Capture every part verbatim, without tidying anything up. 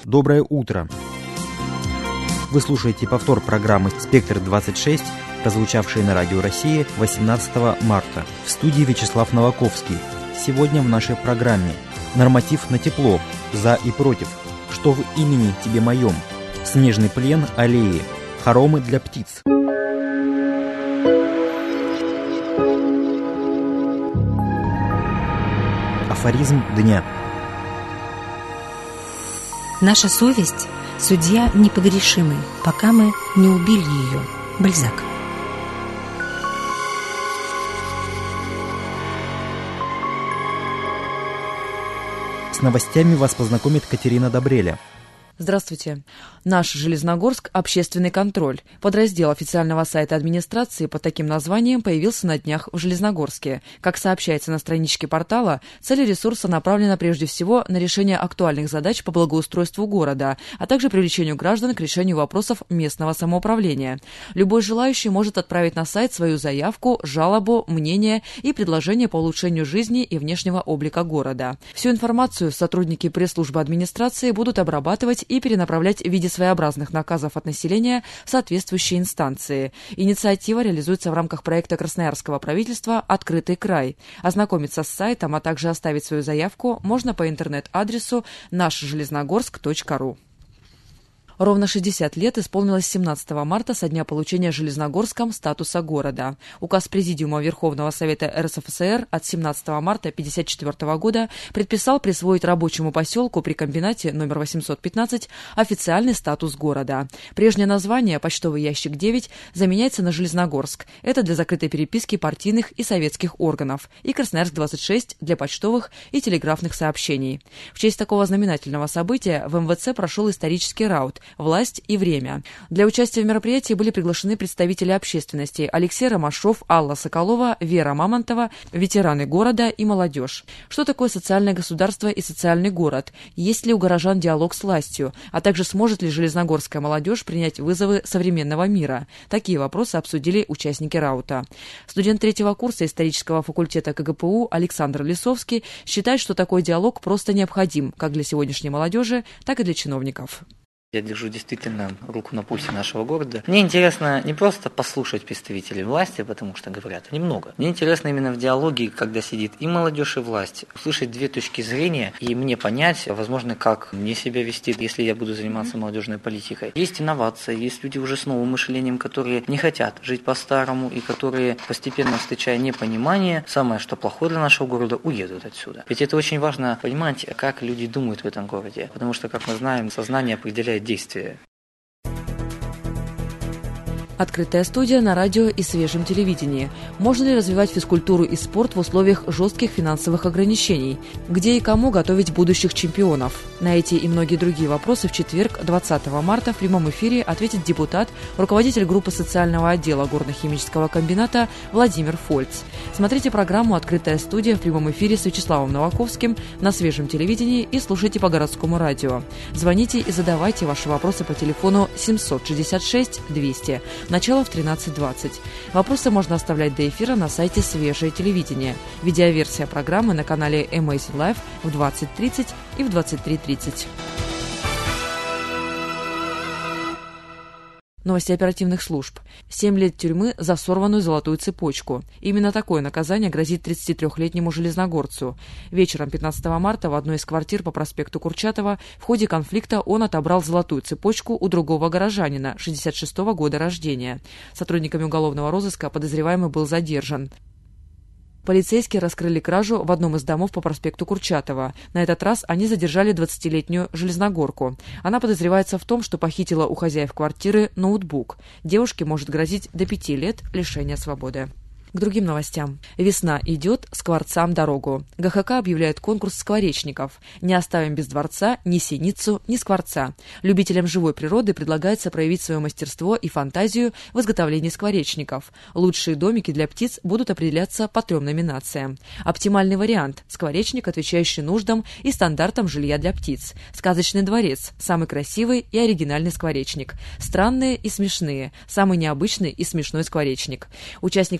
Доброе утро! Вы слушаете повтор программы «Спектр двадцать шесть», прозвучавшей на Радио России восемнадцатого марта. В студии Вячеслав Новаковский. Сегодня в нашей программе «Норматив на тепло. За и против. Что в имени тебе моем. Снежный плен аллеи. Хоромы для птиц». Афоризм дня. Наша совесть – судья непогрешимый, пока мы не убили ее. Бальзак. С новостями вас познакомит Катерина Добреля. Здравствуйте. Наш Железногорск – общественный контроль. Подраздел официального сайта администрации под таким названием появился на днях в Железногорске. Как сообщается на страничке портала, цель ресурса направлена прежде всего на решение актуальных задач по благоустройству города, а также привлечению граждан к решению вопросов местного самоуправления. Любой желающий может отправить на сайт свою заявку, жалобу, мнение и предложение по улучшению жизни и внешнего облика города. Всю информацию сотрудники пресс-службы администрации будут обрабатывать и перенаправлять в виде своеобразных наказов от населения в соответствующие инстанции. Инициатива реализуется в рамках проекта красноярского правительства «Открытый край». Ознакомиться с сайтом, а также оставить свою заявку можно по интернет-адресу наш железногорск точка ру. Ровно шестьдесят лет исполнилось семнадцатого марта со дня получения Железногорском статуса города. Указ Президиума Верховного Совета эр эс эф эс эр от семнадцатого марта тысяча девятьсот пятьдесят четвёртого года предписал присвоить рабочему поселку при комбинате номер восемьсот пятнадцать официальный статус города. Прежнее название, почтовый ящик девять, заменяется на Железногорск. Это для закрытой переписки партийных и советских органов. И Красноярск двадцать шесть для почтовых и телеграфных сообщений. В честь такого знаменательного события в эм вэ цэ прошел исторический раут «Власть и время». Для участия в мероприятии были приглашены представители общественности: Алексей Ромашов, Алла Соколова, Вера Мамонтова, ветераны города и молодежь. Что такое социальное государство и социальный город? Есть ли у горожан диалог с властью? А также сможет ли железногорская молодежь принять вызовы современного мира? Такие вопросы обсудили участники раута. Студент третьего курса исторического факультета ка гэ пэ у Александр Лисовский считает, что такой диалог просто необходим как для сегодняшней молодежи, так и для чиновников. Я держу действительно руку на пульсе нашего города. Мне интересно не просто послушать представителей власти, потому что говорят они много. Мне интересно именно в диалоге, когда сидит и молодежь, и власть, услышать две точки зрения и мне понять, возможно, как мне себя вести, если я буду заниматься молодежной политикой. Есть инновации, есть люди уже с новым мышлением, которые не хотят жить по-старому и которые, постепенно встречая непонимание, самое что плохое для нашего города, уедут отсюда. Ведь это очень важно понимать, как люди думают в этом городе, потому что, как мы знаем, сознание определяет действия. Открытая студия на радио и свежем телевидении. Можно ли развивать физкультуру и спорт в условиях жестких финансовых ограничений? Где и кому готовить будущих чемпионов? На эти и многие другие вопросы в четверг, двадцатого марта, в прямом эфире ответит депутат, руководитель группы социального отдела горно-химического комбината Владимир Фольц. Смотрите программу «Открытая студия» в прямом эфире с Вячеславом Новаковским на свежем телевидении и слушайте по городскому радио. Звоните и задавайте ваши вопросы по телефону семьсот шестьдесят шесть двести. Начало в тринадцать двадцать. Вопросы можно оставлять до эфира на сайте «Свежее телевидение». Видеоверсия программы на канале Amazing Life в двадцать тридцать и в двадцать три тридцать. Новости оперативных служб. Семь лет тюрьмы за сорванную золотую цепочку. Именно такое наказание грозит тридцатитрёхлетнему железногорцу. Вечером пятнадцатого марта в одной из квартир по проспекту Курчатова в ходе конфликта он отобрал золотую цепочку у другого горожанина шестьдесят шестого года рождения. Сотрудниками уголовного розыска подозреваемый был задержан. Полицейские раскрыли кражу в одном из домов по проспекту Курчатова. На этот раз они задержали двадцатилетнюю железногорку. Она подозревается в том, что похитила у хозяев квартиры ноутбук. Девушке может грозить до пяти лет лишения свободы. К другим новостям. Весна идет, скворцам дорогу. гэ ха ка объявляет конкурс скворечников. Не оставим без дворца ни синицу, ни скворца. Любителям живой природы предлагается проявить свое мастерство и фантазию в изготовлении скворечников. Лучшие домики для птиц будут определяться по трем номинациям. Оптимальный вариант – скворечник, отвечающий нуждам и стандартам жилья для птиц. Сказочный дворец – самый красивый и оригинальный скворечник. Странные и смешные – самый необычный и смешной скворечник. Участникам конкурса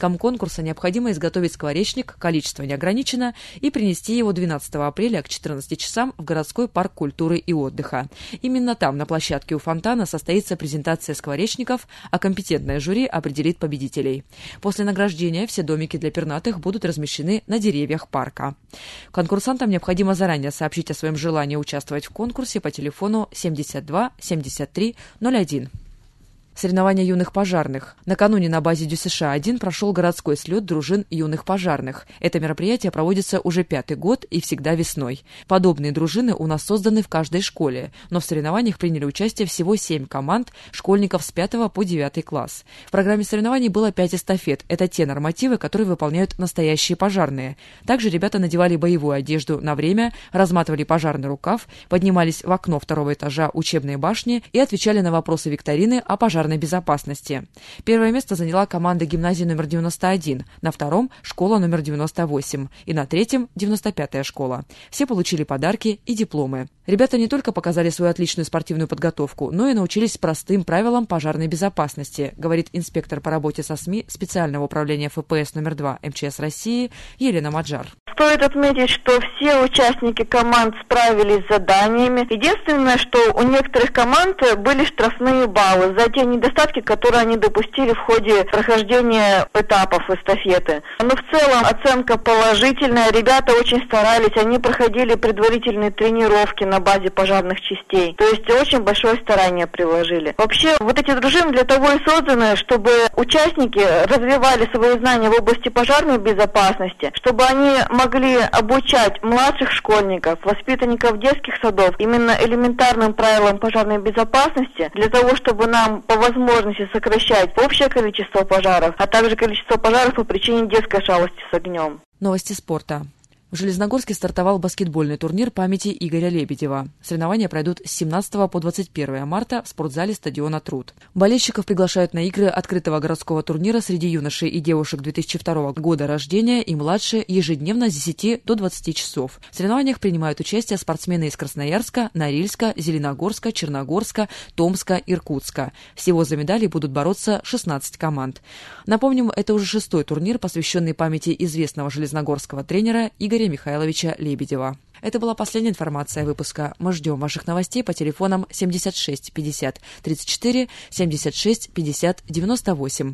конкурса необходимо изготовить скворечник, количество не ограничено, и принести его двенадцатого апреля к четырнадцати часам в городской парк культуры и отдыха. Именно там, на площадке у фонтана, состоится презентация скворечников, а компетентное жюри определит победителей. После награждения все домики для пернатых будут размещены на деревьях парка. Конкурсантам необходимо заранее сообщить о своем желании участвовать в конкурсе по телефону семьдесят два семьдесят три ноль один. Соревнования юных пожарных. Накануне на базе ДЮСШ-один прошел городской слет дружин юных пожарных. Это мероприятие проводится уже пятый год и всегда весной. Подобные дружины у нас созданы в каждой школе, но в соревнованиях приняли участие всего семь команд школьников с пятого по девятый класс. В программе соревнований было пять эстафет. Это те нормативы, которые выполняют настоящие пожарные. Также ребята надевали боевую одежду на время, разматывали пожарный рукав, поднимались в окно второго этажа учебной башни и отвечали на вопросы викторины о пожарной безопасности. Первое место заняла команда гимназии номер девяносто один, на втором – школа номер девяносто восемь и на третьем – девяносто пятая школа. Все получили подарки и дипломы. Ребята не только показали свою отличную спортивную подготовку, но и научились простым правилам пожарной безопасности, говорит инспектор по работе со СМИ специального управления эф пэ эс номер два эм че эс России Елена Маджар. Стоит отметить, что все участники команд справились с заданиями. Единственное, что у некоторых команд были штрафные баллы за те недостатки, которые они допустили в ходе прохождения этапов эстафеты. Но в целом оценка положительная. Ребята очень старались, они проходили предварительные тренировки на базе пожарных частей. То есть очень большое старание приложили. Вообще, вот эти дружины для того и созданы, чтобы участники развивали свои знания в области пожарной безопасности, чтобы они могли обучать младших школьников, воспитанников детских садов именно элементарным правилам пожарной безопасности, для того, чтобы нам по возможности сокращать общее количество пожаров, а также количество пожаров по причине детской шалости с огнем. Новости спорта. В Железногорске стартовал баскетбольный турнир памяти Игоря Лебедева. Соревнования пройдут с семнадцатого по двадцать первое марта в спортзале стадиона «Труд». Болельщиков приглашают на игры открытого городского турнира среди юношей и девушек две тысячи второго года рождения и младше ежедневно с десяти до двадцати часов. В соревнованиях принимают участие спортсмены из Красноярска, Норильска, Зеленогорска, Черногорска, Томска, Иркутска. Всего за медали будут бороться шестнадцать команд. Напомним, это уже шестой турнир, посвященный памяти известного железногорского тренера Игоря Михайловича Лебедева. Это была последняя информация выпуска. Мы ждем ваших новостей по телефонам семьдесят шесть пятьдесят тридцать четыре, семьдесят шесть пятьдесят девяносто восемь.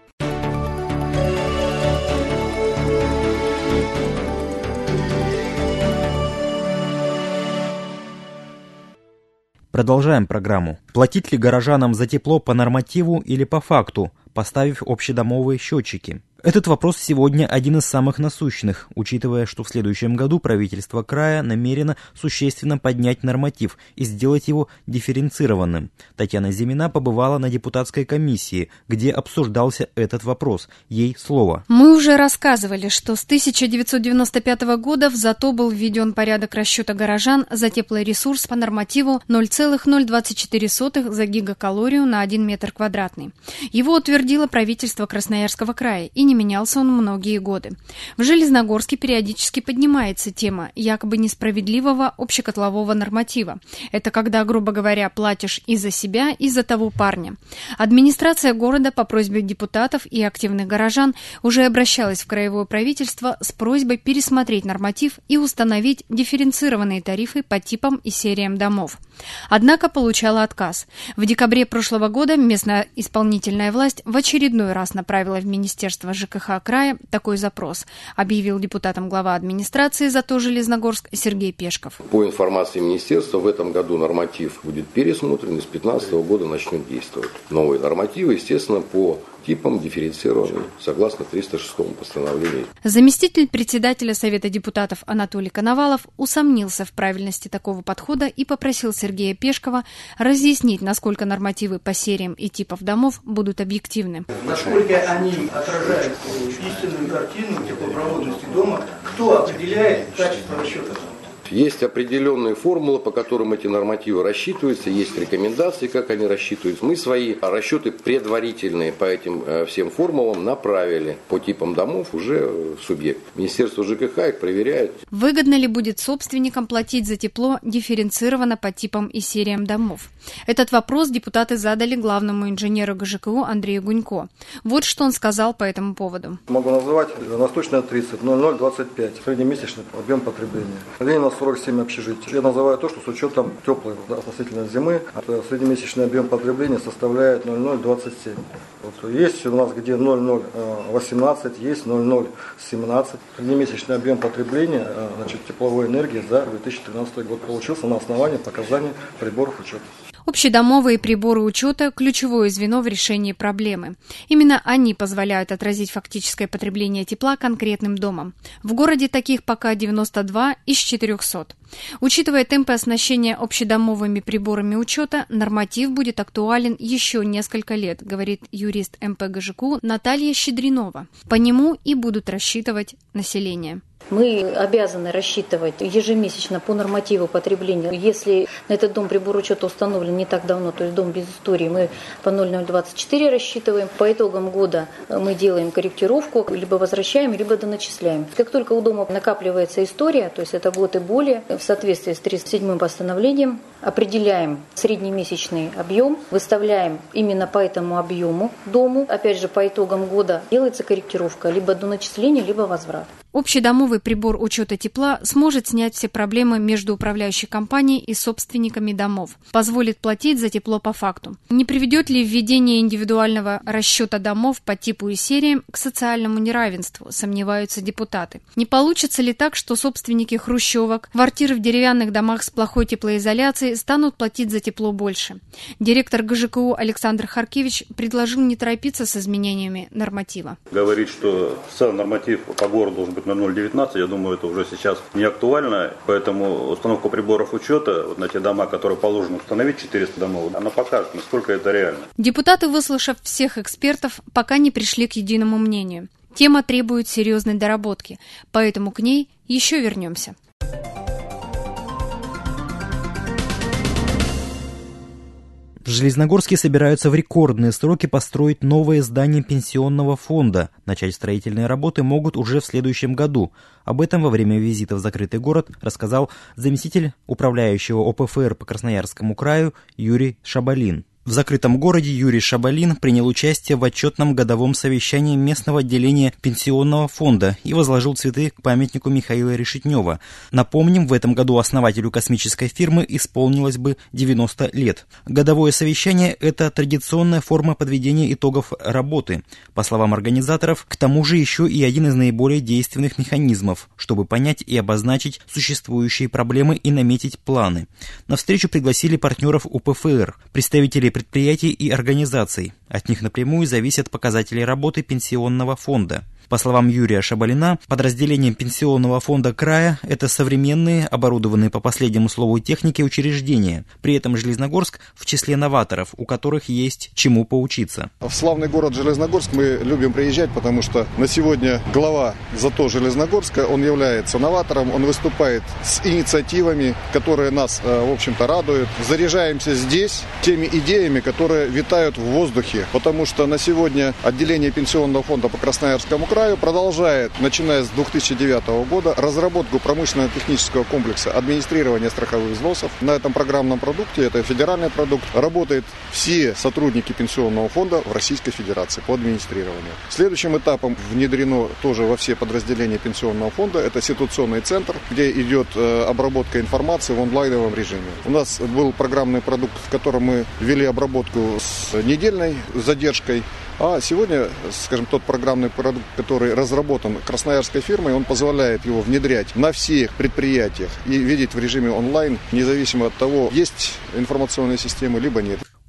Продолжаем программу. Платить ли горожанам за тепло по нормативу или по факту, поставив общедомовые счетчики? Этот вопрос сегодня один из самых насущных, учитывая, что в следующем году правительство края намерено существенно поднять норматив и сделать его дифференцированным. Татьяна Зимина побывала на депутатской комиссии, где обсуждался этот вопрос. Ей слово. Мы уже рассказывали, что с тысяча девятьсот девяносто пятого года в ЗАТО был введен порядок расчета горожан за теплоресурс по нормативу ноль целых ноль двадцать четыре сотых за гигакалорию на один метр квадратный. Его утвердило правительство Красноярского края, и не менялся он многие годы. В Железногорске периодически поднимается тема якобы несправедливого общекотлового норматива. Это когда, грубо говоря, платишь и за себя, и за того парня. Администрация города по просьбе депутатов и активных горожан уже обращалась в краевое правительство с просьбой пересмотреть норматив и установить дифференцированные тарифы по типам и сериям домов. Однако получала отказ. В декабре прошлого года местная исполнительная власть в очередной раз направила в Министерство ЖКХ края такой запрос, объявил депутатом глава администрации ЗАТО Железногорск Сергей Пешков. По информации министерства, в этом году норматив будет пересмотрен и с две тысячи пятнадцатого года начнет действовать. Новые нормативы, естественно, по типам дифференцированы согласно триста шестому постановлению. Заместитель председателя Совета депутатов Анатолий Коновалов усомнился в правильности такого подхода и попросил Сергея Пешкова разъяснить, насколько нормативы по сериям и типов домов будут объективны. Насколько они отражают истинную картину теплопроводности дома, кто определяет качество расчета? Есть определенные формулы, по которым эти нормативы рассчитываются, есть рекомендации, как они рассчитываются. Мы свои расчеты предварительные по этим всем формулам направили по типам домов уже в субъект. Министерство ЖКХ их проверяет. Выгодно ли будет собственникам платить за тепло дифференцированно по типам и сериям домов? Этот вопрос депутаты задали главному инженеру ГЖКУ Андрею Гунько. Вот что он сказал по этому поводу. Могу назвать Восточная тридцать, ноль ноль двадцать пять, среднемесячный объем потребления. Ленина сорок семь общежитий. Я называю то, что с учетом теплой относительно зимы, среднемесячный объем потребления составляет ноль ноль двадцать семь. Вот есть у нас где ноль ноль восемнадцать, есть ноль ноль семнадцать. Среднемесячный объем потребления, значит, тепловой энергии за две тысячи тринадцатый год получился на основании показаний приборов учета. Общедомовые приборы учета – ключевое звено в решении проблемы. Именно они позволяют отразить фактическое потребление тепла конкретным домом. В городе таких пока девяносто два из четырехсот. Учитывая темпы оснащения общедомовыми приборами учета, норматив будет актуален еще несколько лет, говорит юрист эм пэ гэ жэ ка у Наталья Щедринова. По нему и будут рассчитывать население. Мы обязаны рассчитывать ежемесячно по нормативу потребления. Если на этот дом прибор учета установлен не так давно, то есть дом без истории, мы по ноль ноль двадцать четыре рассчитываем. По итогам года мы делаем корректировку, либо возвращаем, либо доначисляем. Как только у дома накапливается история, то есть это год и более, в соответствии с тридцать седьмым постановлением определяем среднемесячный объем, выставляем именно по этому объему дому. Опять же, по итогам года делается корректировка, либо доначисление, либо возврат. Общедомовый прибор учета тепла сможет снять все проблемы между управляющей компанией и собственниками домов, позволит платить за тепло по факту. Не приведет ли введение индивидуального расчета домов по типу и сериям к социальному неравенству, сомневаются депутаты. Не получится ли так, что собственники хрущевок, квартиры в деревянных домах с плохой теплоизоляцией станут платить за тепло больше? Директор гэ жэ ка у Александр Харкевич предложил не торопиться с изменениями норматива. Говорит, что сам норматив по городу должен быть на ноль девятнадцать, я думаю, это уже сейчас не актуально, поэтому установка приборов учета вот на те дома, которые положено установить, четыреста домов, она покажет, насколько это реально. Депутаты, выслушав всех экспертов, пока не пришли к единому мнению. Тема требует серьезной доработки, поэтому к ней еще вернемся. В Железногорске собираются в рекордные сроки построить новое здание пенсионного фонда. Начать строительные работы могут уже в следующем году. Об этом во время визита в закрытый город рассказал заместитель управляющего о пэ эф эр по Красноярскому краю Юрий Шабалин. В закрытом городе Юрий Шабалин принял участие в отчетном годовом совещании местного отделения пенсионного фонда и возложил цветы к памятнику Михаила Решетнева. Напомним, в этом году основателю космической фирмы исполнилось бы девяносто лет. Годовое совещание – это традиционная форма подведения итогов работы. По словам организаторов, к тому же еще и один из наиболее действенных механизмов, чтобы понять и обозначить существующие проблемы и наметить планы. На встречу пригласили партнеров у пэ эф эр, представителей предприятий и организаций. От них напрямую зависят показатели работы пенсионного фонда. По словам Юрия Шабалина, подразделения пенсионного фонда края – это современные, оборудованные по последнему слову техники учреждения. При этом Железногорск в числе новаторов, у которых есть чему поучиться. В славный город Железногорск мы любим приезжать, потому что на сегодня глава ЗАТО Железногорска, он является новатором, он выступает с инициативами, которые нас, в общем-то, радуют. Заряжаемся здесь теми идеями, которые витают в воздухе, потому что на сегодня отделение пенсионного фонда по Красноярскому краю продолжает, начиная с две тысячи девятого года, разработку промышленно-технического комплекса администрирования страховых взносов. На этом программном продукте, это федеральный продукт, работают все сотрудники пенсионного фонда в Российской Федерации по администрированию. Следующим этапом внедрено тоже во все подразделения пенсионного фонда, это ситуационный центр, где идет э, обработка информации в онлайновом режиме. У нас был программный продукт, в котором мы ввели обработку с недельной задержкой. А сегодня, скажем, тот программный продукт, который разработан красноярской фирмой, он позволяет его внедрять на всех предприятиях и видеть в режиме онлайн, независимо от того, есть информационные системы, либо нет.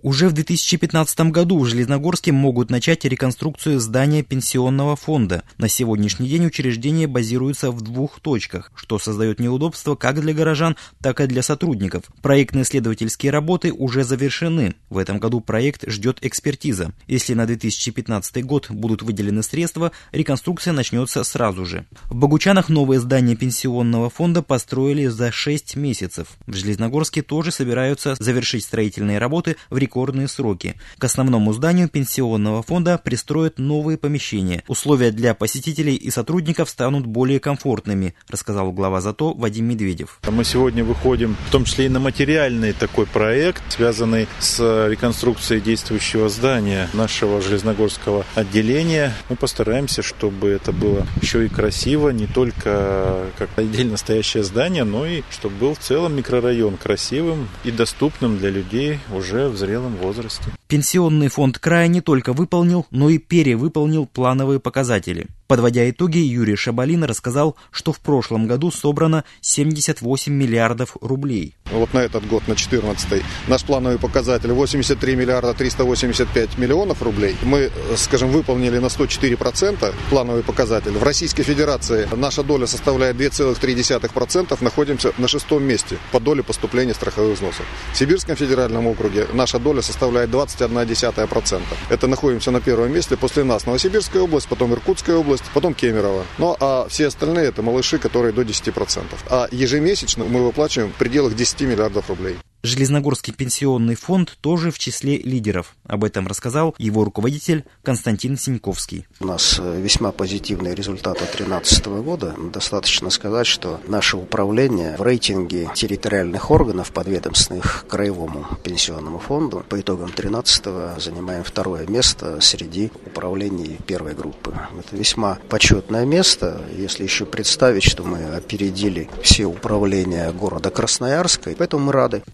Уже в две тысячи пятнадцатом году в Железногорске могут начать реконструкцию здания пенсионного фонда. На сегодняшний день учреждение базируется в двух точках, что создает неудобства как для горожан, так и для сотрудников. Проектно-исследовательские работы уже завершены. В этом году проект ждет экспертиза. Если на две тысячи пятнадцатый год будут выделены средства, реконструкция начнется сразу же. В Богучанах новое здание пенсионного фонда построили за шесть месяцев. В Железногорске тоже собираются завершить строительные работы в реконструкции. Рекордные сроки. К основному зданию пенсионного фонда пристроят новые помещения. Условия для посетителей и сотрудников станут более комфортными, рассказал глава ЗАТО Вадим Медведев. Мы сегодня выходим в том числе и на материальный такой проект, связанный с реконструкцией действующего здания нашего железногорского отделения. Мы постараемся, чтобы это было еще и красиво, не только как отдельно стоящее здание, но и чтобы был в целом микрорайон красивым и доступным для людей уже в зрелом возрасте. Пенсионный фонд края не только выполнил, но и перевыполнил плановые показатели. Подводя итоги, Юрий Шабалин рассказал, что в прошлом году собрано семьдесят восемь миллиардов рублей. Вот на этот год, на четырнадцатый, наш плановый показатель восемьдесят три миллиарда триста восемьдесят пять миллионов рублей. Мы, скажем, выполнили на сто четыре процента плановый показатель. В Российской Федерации наша доля составляет два целых три десятых процента, находимся на шестом месте по доле поступления страховых взносов. В Сибирском федеральном округе наша доля составляет двадцать одна десятая процента. Это находимся на первом месте, после нас Новосибирская область, потом Иркутская область, потом Кемерово. Ну а все остальные это малыши, которые до десяти процентов. А ежемесячно мы выплачиваем в пределах десяти миллиардов рублей. Железногорский пенсионный фонд тоже в числе лидеров. Об этом рассказал его руководитель Константин Синьковский. У нас весьма позитивные результаты две тысячи тринадцатого года. Достаточно сказать, что наше управление в рейтинге территориальных органов, подведомственных краевому пенсионному фонду, по итогам две тысячи тринадцатого занимаем второе место среди управлений первой группы. Это весьма почетное место, если еще представить, что мы опередили все управления города Красноярска, и поэтому мы рады.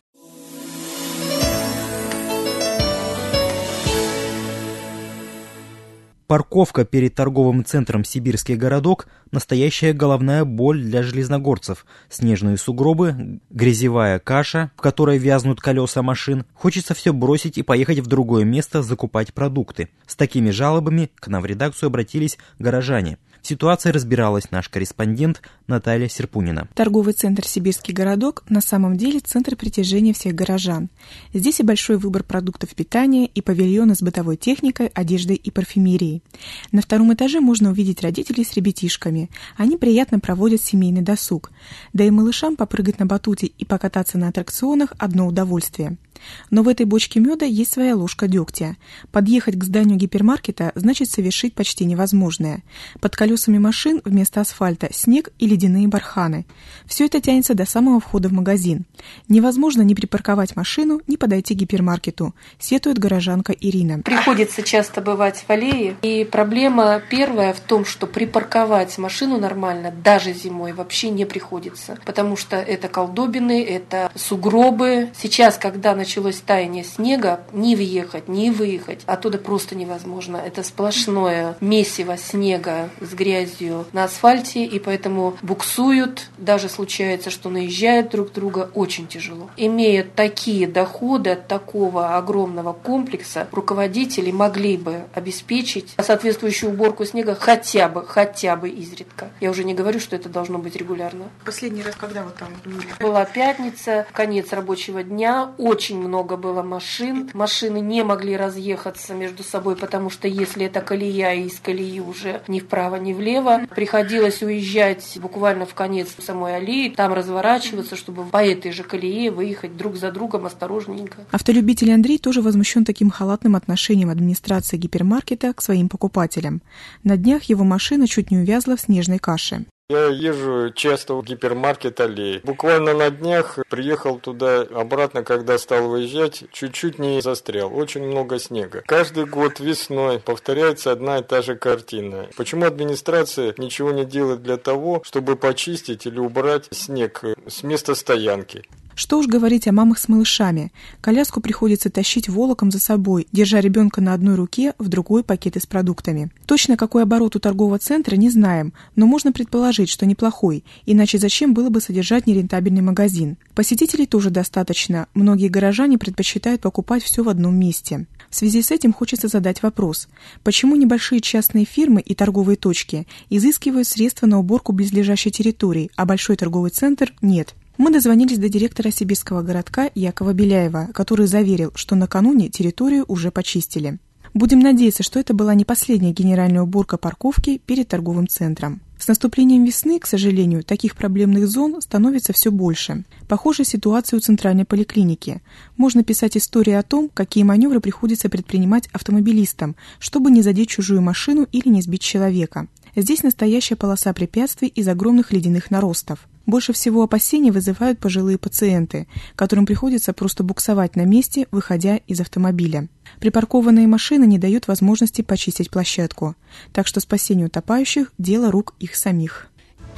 Парковка перед торговым центром «Сибирский городок» – настоящая головная боль для железногорцев. Снежные сугробы, грязевая каша, в которой вязнут колеса машин. Хочется все бросить и поехать в другое место закупать продукты. С такими жалобами к нам в редакцию обратились горожане. В ситуации разбиралась наш корреспондент Наталья Серпунина. Торговый центр «Сибирский городок» на самом деле центр притяжения всех горожан. Здесь и большой выбор продуктов питания, и павильоны с бытовой техникой, одеждой и парфюмерией. На втором этаже можно увидеть родителей с ребятишками. Они приятно проводят семейный досуг. Да и малышам попрыгать на батуте и покататься на аттракционах – одно удовольствие. Но в этой бочке меда есть своя ложка дегтя. Подъехать к зданию гипермаркета значит совершить почти невозможное. Под колесами машин вместо асфальта снег и ледяные барханы. Все это тянется до самого входа в магазин. Невозможно ни припарковать машину, ни подойти к гипермаркету, сетует горожанка Ирина. Приходится часто бывать в аллее. И проблема первая в том, что припарковать машину нормально даже зимой вообще не приходится. Потому что это колдобины, это сугробы. Сейчас, когда начинается началось таяние снега, ни въехать, ни выехать оттуда просто невозможно. Это сплошное месиво снега с грязью на асфальте, и поэтому буксуют, даже случается, что наезжают друг друга, очень тяжело. Имея такие доходы от такого огромного комплекса, руководители могли бы обеспечить соответствующую уборку снега хотя бы, хотя бы изредка. Я уже не говорю, что это должно быть регулярно. Последний раз, когда вы там были? Была пятница, конец рабочего дня, очень много было машин. Машины не могли разъехаться между собой, потому что если это колея, и из колеи уже ни вправо, ни влево, приходилось уезжать буквально в конец самой аллеи, там разворачиваться, чтобы по этой же колее выехать друг за другом осторожненько. Автолюбитель Андрей тоже возмущен таким халатным отношением администрации гипермаркета к своим покупателям. На днях его машина чуть не увязла в снежной каше. Я езжу часто в гипермаркет аллеи. Буквально на днях приехал туда обратно, когда стал выезжать, чуть-чуть не застрял. Очень много снега. Каждый год весной повторяется одна и та же картина. Почему администрация ничего не делает для того, чтобы почистить или убрать снег с места стоянки? Что уж говорить о мамах с малышами. Коляску приходится тащить волоком за собой, держа ребенка на одной руке, в другой пакеты с продуктами. Точно какой оборот у торгового центра не знаем, но можно предположить, что неплохой, иначе зачем было бы содержать нерентабельный магазин. Посетителей тоже достаточно, многие горожане предпочитают покупать все в одном месте. В связи с этим хочется задать вопрос, почему небольшие частные фирмы и торговые точки изыскивают средства на уборку близлежащей территории, а большой торговый центр нет? Мы дозвонились до директора сибирского городка Якова Беляева, который заверил, что накануне территорию уже почистили. Будем надеяться, что это была не последняя генеральная уборка парковки перед торговым центром. С наступлением весны, к сожалению, таких проблемных зон становится все больше. Похожая ситуация у центральной поликлиники. Можно писать истории о том, какие маневры приходится предпринимать автомобилистам, чтобы не задеть чужую машину или не сбить человека. Здесь настоящая полоса препятствий из огромных ледяных наростов. Больше всего опасений вызывают пожилые пациенты, которым приходится просто буксовать на месте, выходя из автомобиля. Припаркованные машины не дают возможности почистить площадку, так что спасение утопающих – дело рук их самих.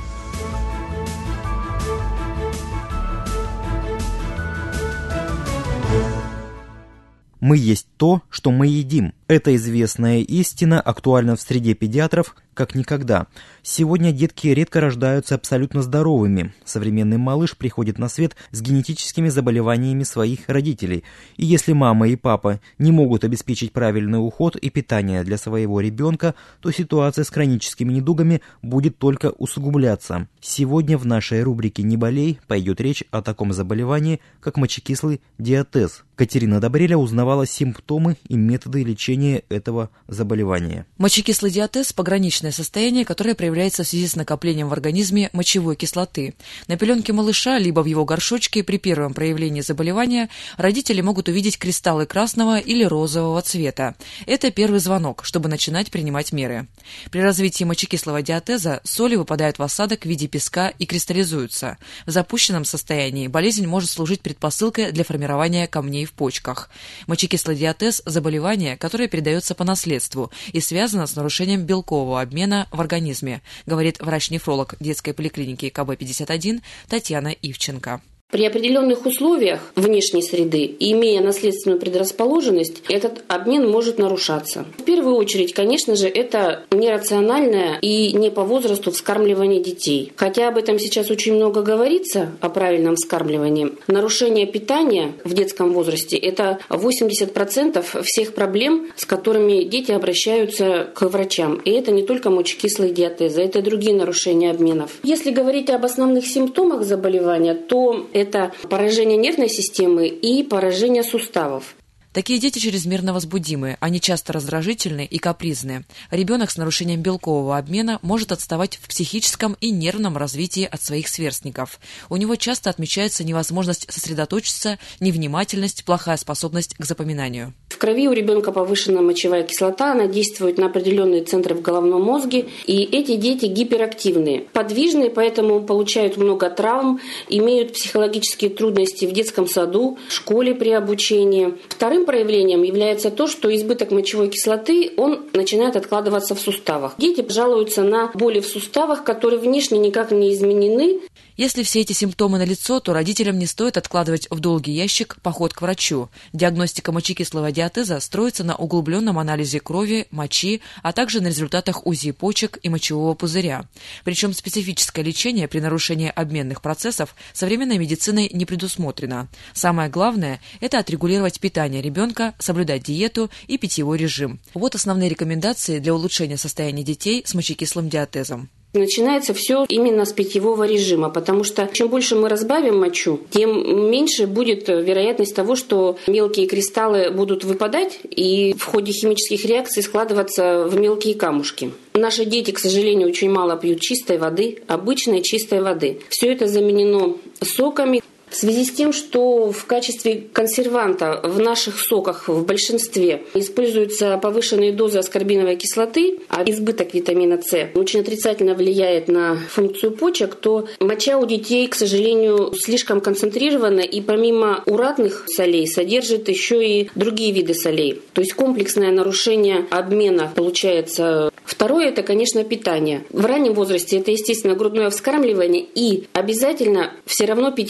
Мы есть то, что мы едим. Эта известная истина актуальна в среде педиатров как никогда. Сегодня детки редко рождаются абсолютно здоровыми. Современный малыш приходит на свет с генетическими заболеваниями своих родителей. И если мама и папа не могут обеспечить правильный уход и питание для своего ребенка, то ситуация с хроническими недугами будет только усугубляться. Сегодня в нашей рубрике «Не болей» пойдет речь о таком заболевании, как мочекислый диатез. Катерина Добреля узнавала симптомы и методы лечения этого заболевания. Мочекислый диатез – пограничное состояние, которое проявляется в связи с накоплением в организме мочевой кислоты. На пеленке малыша, либо в его горшочке при первом проявлении заболевания родители могут увидеть кристаллы красного или розового цвета. Это первый звонок, чтобы начинать принимать меры. При развитии мочекислого диатеза соли выпадают в осадок в виде песка и кристаллизуются. В запущенном состоянии болезнь может служить предпосылкой для формирования камней в почках. Мочекислый диатез – заболевание, которое передается по наследству и связано с нарушением белкового обмена в организме, говорит врач-нефролог детской поликлиники ка бэ пятьдесят один Татьяна Ивченко. При определенных условиях внешней среды, имея наследственную предрасположенность, этот обмен может нарушаться. В первую очередь, конечно же, это нерациональное и не по возрасту вскармливание детей. Хотя об этом сейчас очень много говорится, о правильном вскармливании. Нарушение питания в детском возрасте – это восемьдесят процентов всех проблем, с которыми дети обращаются к врачам. И это не только мочекислый диатез, это и другие нарушения обменов. Если говорить об основных симптомах заболевания, то это поражение нервной системы и поражение суставов. Такие дети чрезмерно возбудимы, они часто раздражительны и капризны. Ребенок с нарушением белкового обмена может отставать в психическом и нервном развитии от своих сверстников. У него часто отмечается невозможность сосредоточиться, невнимательность, плохая способность к запоминанию. В крови у ребенка повышенная мочевая кислота, она действует на определенные центры в головном мозге, и эти дети гиперактивные, подвижные, поэтому получают много травм, имеют психологические трудности в детском саду, в школе при обучении. Вторым проявлением является то, что избыток мочевой кислоты, он начинает откладываться в суставах. Дети жалуются на боли в суставах, которые внешне никак не изменены. Если все эти симптомы налицо, то родителям не стоит откладывать в долгий ящик поход к врачу. Диагностика мочекислого диатеза строится на углубленном анализе крови, мочи, а также на результатах УЗИ почек и мочевого пузыря. Причем специфическое лечение при нарушении обменных процессов современной медициной не предусмотрено. Самое главное – это отрегулировать питание ребенка, соблюдать диету и питьевой режим. Вот основные рекомендации для улучшения состояния детей с мочекислым диатезом. Начинается все именно с питьевого режима, потому что чем больше мы разбавим мочу, тем меньше будет вероятность того, что мелкие кристаллы будут выпадать и в ходе химических реакций складываться в мелкие камушки. Наши дети, к сожалению, очень мало пьют чистой воды, обычной чистой воды. Все это заменено соками. В связи с тем, что в качестве консерванта в наших соках в большинстве используются повышенные дозы аскорбиновой кислоты, а избыток витамина С очень отрицательно влияет на функцию почек, то моча у детей, к сожалению, слишком концентрирована и помимо уратных солей содержит еще и другие виды солей. То есть комплексное нарушение обмена получается. Второе – это, конечно, питание. В раннем возрасте это, естественно, грудное вскармливание и обязательно все равно питьевой режим.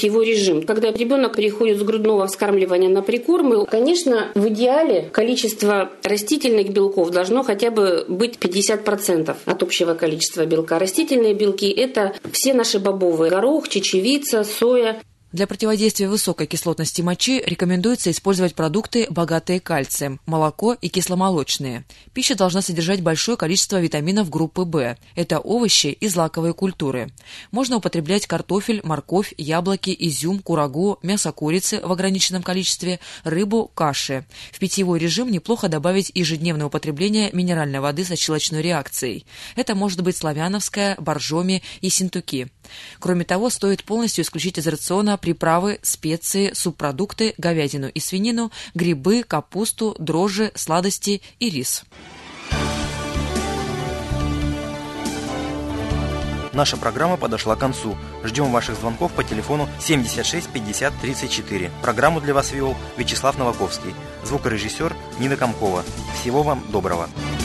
режим. Когда ребенок переходит с грудного вскармливания на прикормы, конечно, в идеале количество растительных белков должно хотя бы быть пятьдесят процентов от общего количества белка. Растительные белки – это все наши бобовые: горох, чечевица, соя. Для противодействия высокой кислотности мочи рекомендуется использовать продукты, богатые кальцием, молоко и кисломолочные. Пища должна содержать большое количество витаминов группы В. Это овощи и злаковые культуры. Можно употреблять картофель, морковь, яблоки, изюм, курагу, мясо курицы в ограниченном количестве, рыбу, каши. В питьевой режим неплохо добавить ежедневное употребление минеральной воды со щелочной реакцией. Это может быть славяновская, боржоми и синтуки. Кроме того, стоит полностью исключить из рациона приправы, специи, субпродукты, говядину и свинину, грибы, капусту, дрожжи, сладости и рис. Наша программа подошла к концу. Ждем ваших звонков по телефону семьдесят шесть пятьдесят тридцать четыре. Программу для вас вел Вячеслав Новаковский. Звукорежиссер Нина Комкова. Всего вам доброго.